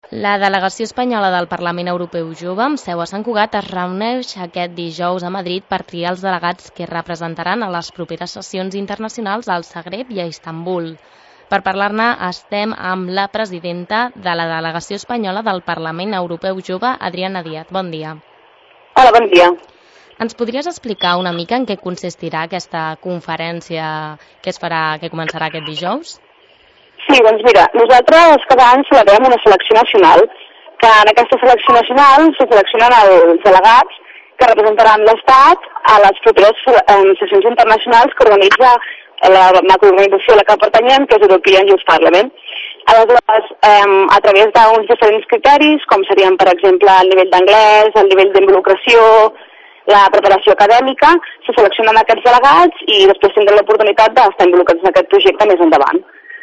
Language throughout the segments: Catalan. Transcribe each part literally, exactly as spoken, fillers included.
La delegació espanyola del Parlament Europeu Jove, amb seu a Sant Cugat, es reuneix aquest dijous a Madrid per triar els delegats que representaran a les properes sessions internacionals al Zagreb i a Istanbul. Per parlar-ne estem amb la presidenta de la delegació espanyola del Parlament Europeu Jove, Adriana Díaz. Bon dia. Hola, bon dia. Ens podries explicar una mica en què consistirà aquesta conferència que es farà, que començarà aquest dijous? Sí, doncs mira, nosaltres cada any celebrem una selecció nacional, que en aquesta selecció nacional se seleccionen els delegats que representaran l'Estat a les properes eh, sessions internacionals que organitza la macroorganització a la que pertanyem, que és European Youth Parliament. Aleshores, eh, a través d'uns diferents criteris, com serien, per exemple, el nivell d'anglès, el nivell d'involucració, la preparació acadèmica, se seleccionen aquests delegats i després tindrem l'oportunitat d'estar involucrats en aquest projecte més endavant.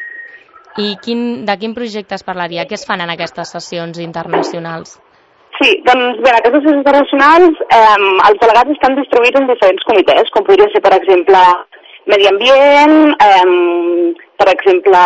I quin, de quin projecte es parlaria? Què es fan en aquestes sessions internacionals? Sí, doncs bé, en aquestes sessions internacionals eh, els delegats estan distribuïts en diferents comitès, com podria ser, per exemple, medi ambient, eh, per exemple,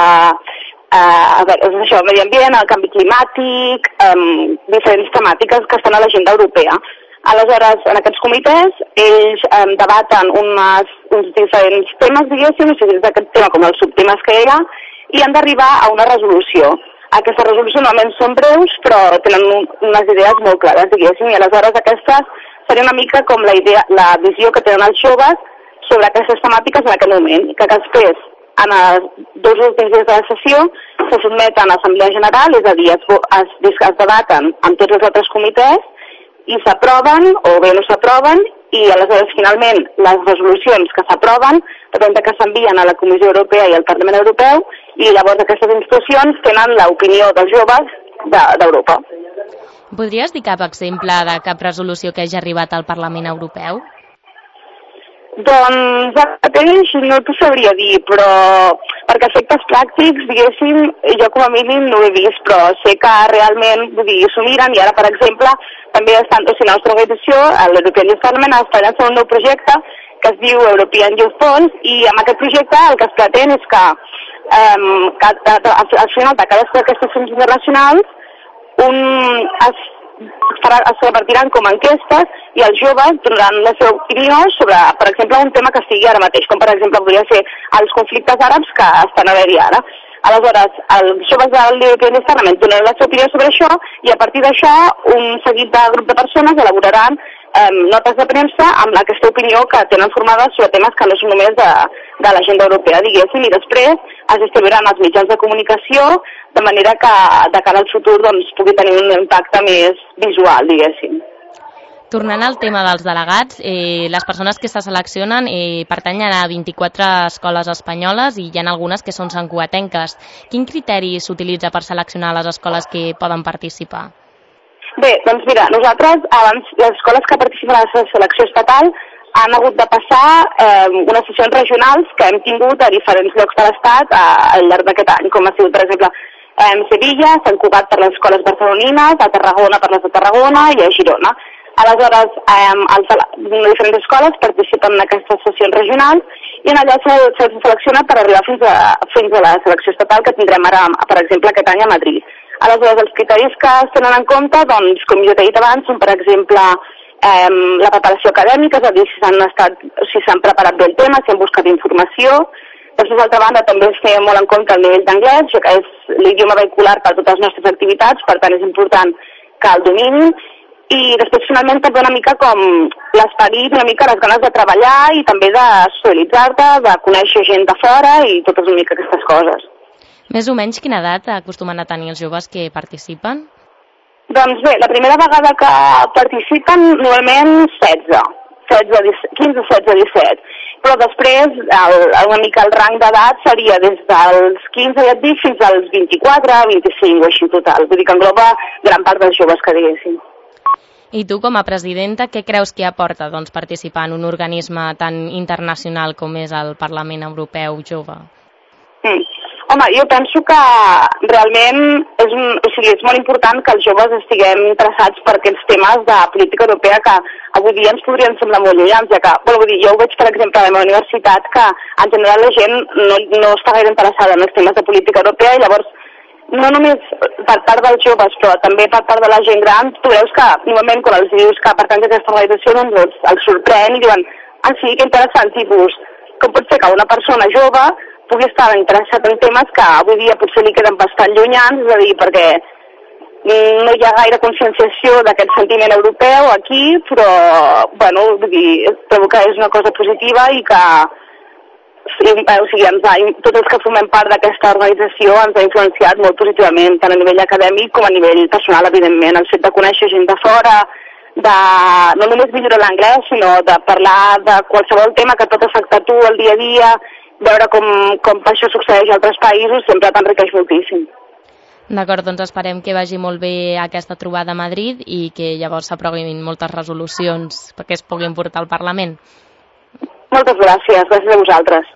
eh, a veure, és això, medi ambient, el canvi climàtic, eh, diferents temàtiques que estan a l'agenda europea. Aleshores, en aquests comitès, ells eh, debaten unes, uns diferents temes, diguéssim, si és d'aquest tema com els subtemes que hi ha, i han d'arribar a una resolució. Aquestes resolucions normalment són breus, però tenen un, unes idees molt clares, diguéssim, i aleshores aquestes seria una mica com la idea, la visió que tenen els joves sobre aquestes temàtiques en aquest moment, que després, en els dos últims dies de la sessió, se sotmeten a l'Assemblea General, és a dir, es, es, es debaten amb tots els altres comitès, i s'aproven o bé no s'aproven i aleshores finalment les resolucions que s'aproven representa que s'envien a la Comissió Europea i al Parlament Europeu i llavors aquestes institucions tenen l'opinió dels joves d'Europa. Podries dir cap exemple de cap resolució que hagi arribat al Parlament Europeu? Doncs ara mateix no t'ho sabria dir, però perquè efectes pràctics, diguéssim, jo com a mínim no ho he vist, però sé que realment, vull dir, s'ho miren i ara, per exemple, també estan, o sigui, la nostra organització, l'European Youth Parliament, està llançant un nou projecte que es diu European Youth Bonds i amb aquest projecte el que es pretén és que, um, que al final de cadascuna d'aquestes sessions internacionals un, es, es repartiran com a enquestes i els joves donaran la seva opinió sobre, per exemple, un tema que sigui ara mateix, com per exemple podria ser els conflictes àrabs que estan a haver-hi ara. Aleshores, els joves del European Youth Parliament donaran la seva opinió sobre això i a partir d'això un seguit de grup de persones elaboraran eh, notes de premsa amb aquesta opinió que tenen formades sobre temes que no són només de, de l'agenda europea, diguéssim, i després es distribuiran als mitjans de comunicació de manera que de cara al futur doncs, pugui tenir un impacte més visual, diguéssim. Tornant al tema dels delegats, eh, les persones que se seleccionen eh, pertanyen a vint-i-quatre escoles espanyoles i hi ha algunes que són santcugatenques. Quin criteri s'utilitza per seleccionar les escoles que poden participar? Bé, doncs mira, nosaltres, abans, les escoles que participen a la selecció estatal han hagut de passar eh, unes sessions regionals que hem tingut a diferents llocs de l'Estat al llarg d'aquest any, com ha sigut, per exemple, a Sevilla, Sant Cugat per les escoles barcelonines, a Tarragona per les de Tarragona i a Girona. Aleshores, eh, els, les diferents escoles participen en aquestes sessions regionals i en allà se, se selecciona per arribar fins a, fins a la selecció estatal que tindrem ara, per exemple, aquest any a Madrid. Aleshores, els criteris que es tenen en compte, doncs, com jo t'he dit abans, són, per exemple, eh, la preparació acadèmica, és a dir, si s'han estat, si s'han preparat bé el tema, si han buscat informació. Després, d'altra banda, també es té molt en compte el nivell d'anglès, ja que és l'idioma vehicular per a totes les nostres activitats, per tant és important que el dominin. I després, finalment, també una mica com l'esperit, una mica les ganes de treballar i també de socialitzar-te, de conèixer gent de fora i totes una mica aquestes coses. Més o menys quina edat acostumen a tenir els joves que participen? Doncs bé, la primera vegada que participen normalment setze, quinze, setze, disset. Però després el, una mica el rang d'edat seria des dels quinze, ja et dic, fins als vint-i-quatre, vint-i-cinc o així total. Vull dir que engloba gran part dels joves que diguéssim. I tu, com a presidenta, què creus que aporta doncs, participar en un organisme tan internacional com és el Parlament Europeu Jove? Mm. Home, jo penso que realment és, un, o sigui, és molt important que els joves estiguem interessats per aquests temes de política europea que avui dia ens podrien semblar molt llunyans, ja que, bueno, vull dir, jo ho veig, per exemple, a la meva universitat, que en general la gent no, no està gaire interessada en els temes de política europea i llavors no només per part dels joves, però també per part de la gent gran, tu veus que, normalment, quan els dius que pertany a aquesta organització, doncs els sorprèn i diuen, ah, sí, que interessant, tipus, com pot ser que una persona jove pugui estar interessat en temes que avui dia potser li queden bastant llunyans, és a dir, perquè no hi ha gaire conscienciació d'aquest sentiment europeu aquí, però, bueno, vull dir, trobo que és una cosa positiva i que Sí, o sigui, ens ha, tots els que formem part d'aquesta organització ens ha influenciat molt positivament, tant a nivell acadèmic com a nivell personal, evidentment. El fet de conèixer gent de fora, de no només viure l'anglès, sinó de parlar de qualsevol tema que pot afectar tu el dia a dia, veure com, com això succeeix a altres països, sempre t'enriqueix moltíssim. D'acord, doncs esperem que vagi molt bé aquesta trobada a Madrid i que llavors s'aprovin moltes resolucions perquè es puguin portar al Parlament. Moltes gràcies, gràcies a vosaltres.